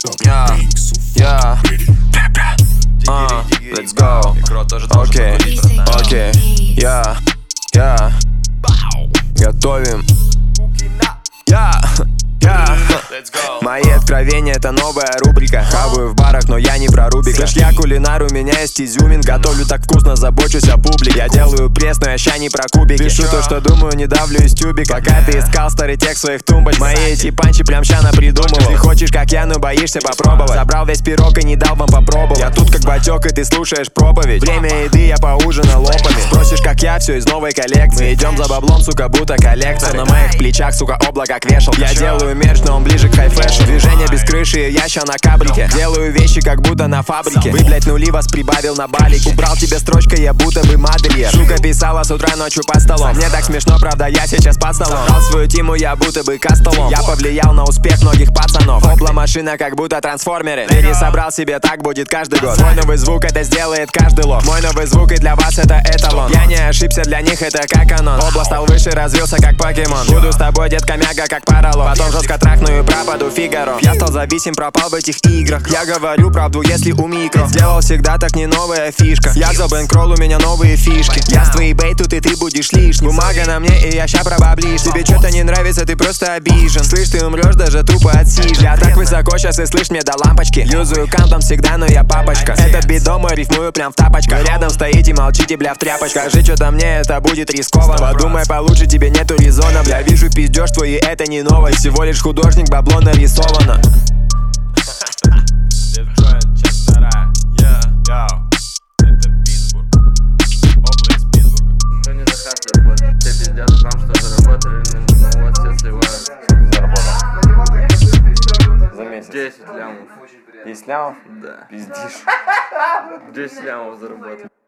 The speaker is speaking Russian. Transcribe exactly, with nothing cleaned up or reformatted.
Yeah, yeah. Uh, let's go. Окей, окей, я, я. Готовим. Я, я. Мои откровения — это новая рубрика. Хаваю в барах, но я не про Рубика. Слышь, я кулинар, у меня есть изюмин. Готовлю так вкусно, забочусь о публике. Я делаю пресс, но я ща не про кубики. Пишу то, что думаю, не давлю из тюбика. Пока ты искал старый текст своих тумбоч, мои эти панчи прям ща напридумывал. Ты хочешь, как я, но боишься попробовать. Забрал весь пирог и не дал вам попробовать. Я тут как батёк, и ты слушаешь проповедь. Время еды, я поужинал лопами. Спросишь, как я, все из новой коллекции. Мы идем за баблом, сука, будто коллекция. На моих плечах, сука, облако как вешал. Я делаю мерч, но он ближе к хай-фэшу. Движение без крыши, и я ща на каблике. Делаю вещи, как будто на фабрике. Вы, блять, нули вас прибавил на балике. Убрал тебе строчкой, я будто бы модельер. Сука писала с утра ночью под столом. Мне так смешно, правда, я сейчас под столом. Дал свою тиму, я будто бы кастолом. Я повлиял на успех многих пацанов. Опла машина, как будто трансформеры. Пересобрал себе, так будет каждый год. Мой новый звук, это сделает каждый лох. Мой новый звук, и для вас это эталон. Я не ошибся, для них это как канон. Обла стал выше, развился как покемон. Буду с тобой, детка, мяга, как поролон. Потом жестко трахну и пропаду Фигаро. Я стал зависим, пропал в этих играх. Я говорю правду, если у микро. Сделал всегда так, не новая фишка. Я за бэнкролл, у меня новые фишки. Я с твоей бей тут, и ты будешь лишний. Бумага на мне, и я ща пробаблишь. Тебе что-то не нравится, ты просто обижен. Слышь, ты умрешь, даже тупо отсижен. Я так высоко сейчас, и слышь, мне до лампочки. Юзаю кантом всегда, но я папочка. Этот бит дома рифмую прям в тапочках. Вы рядом стоите, молчите, бля, в тряпочках. Скажи, что-то мне это будет рискованно. Подумай получше, тебе нету резона. Бля, вижу пиздёж твой, и это не новость. Всего лишь художник, бабло нарисовано. десять лямов. десять лямов? Да. Пиздишь. десять лямов заработал.